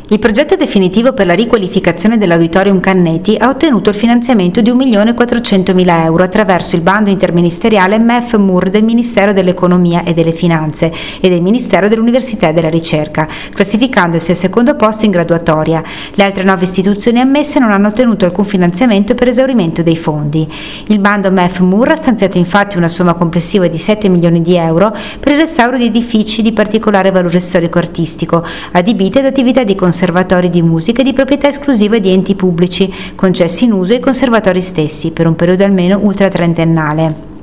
Il progetto definitivo per la riqualificazione dell'Auditorium Canneti ha ottenuto il finanziamento di 1.400.000 euro attraverso il bando interministeriale MEF-MUR del Ministero dell'Economia e delle Finanze e del Ministero dell'Università e della Ricerca, classificandosi al secondo posto in graduatoria. Le altre 9 istituzioni ammesse non hanno ottenuto alcun finanziamento per esaurimento dei fondi. Il bando MEF-MUR ha stanziato infatti una somma complessiva di 7 milioni di euro per il restauro di edifici di particolare valore storico-artistico, adibiti ad attività di conservatori di musica di proprietà esclusiva di enti pubblici, concessi in uso ai conservatori stessi per un periodo almeno ultratrentennale.